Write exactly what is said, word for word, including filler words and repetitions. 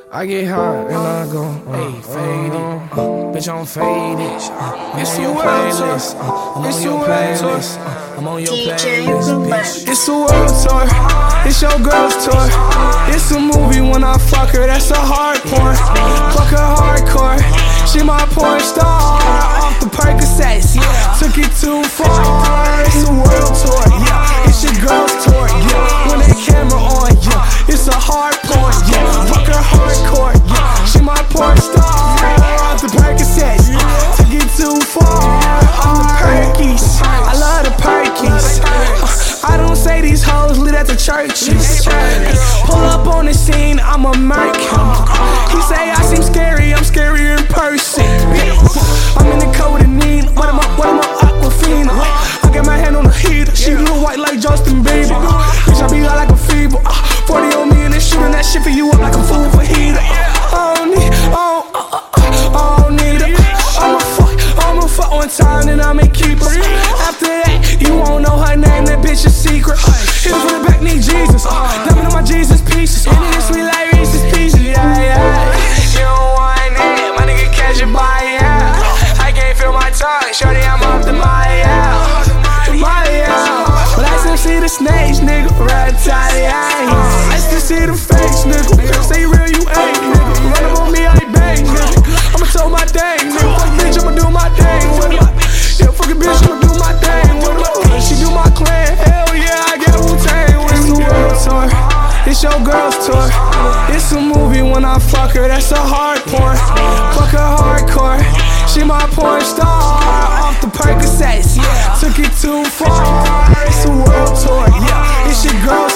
I get hot and I go, hey, faded, uh, bitch, I'm faded. Uh, I'm on your playlist. Uh, I'm on your playlist. Uh, I'm on your playlist, bitch. It's a world tour. It's your girl's tour. It's a movie when I fuck her. That's a hard porn. Fuck her hardcore. She my porn star. Off the Percocets. Took it too far. It's a world tour. Yeah. It's your girl's tour. Yeah. When that camera on. Yeah. It's a hard porn. Yeah. Fuck her hardcore. Yeah. She my porn star. Off the Percocets. Took it too far. Off the Perkies. I love the Perkies. I don't say these hoes live at the churches. Pull up on the scene, I'm a merc. He say I seem scary, I'm scarier in person. I'm in the codeine, what am I, what am I, Aquafina? I got my hand on the heater, she look white like Justin Bieber. Bitch, I be hot like a fever. forty on me and they shooting that shit for you up like a fool for heater. I don't need, I don't, I don't need it. I'ma fuck, I'ma fuck one time and I'ma keep her. After that, you won't know her name, that bitch is secret. Hit it from the back, need Jesus. Dumping on my Jesus pieces. And it is sweet like Reese's Pieces. Yeah, yeah. You don't want it, my nigga catch it by yeah. I can't feel my tongue, shorty, I'm off the Maya. The Maya. But I still see the snakes, nigga. Rat-a-tat-a-yang. I still see the fakes, nigga. Stay real, you ain't, nigga. Run up on me, I ain't bang, nigga. I'ma tell my thing, nigga. Fuck bitch, I'ma do my thing with her. Yeah, fuck a bitch, I'ma do my thing with her. She do my clan, hell yeah, I get Wu-Tang with me. It's a world tour, it's your girl's tour. It's a movie when I fuck her, that's a hard porn. Fuck her hardcore, she my porn star. Off the Percocets, took it too far. It's a world tour, yeah, it's your girl's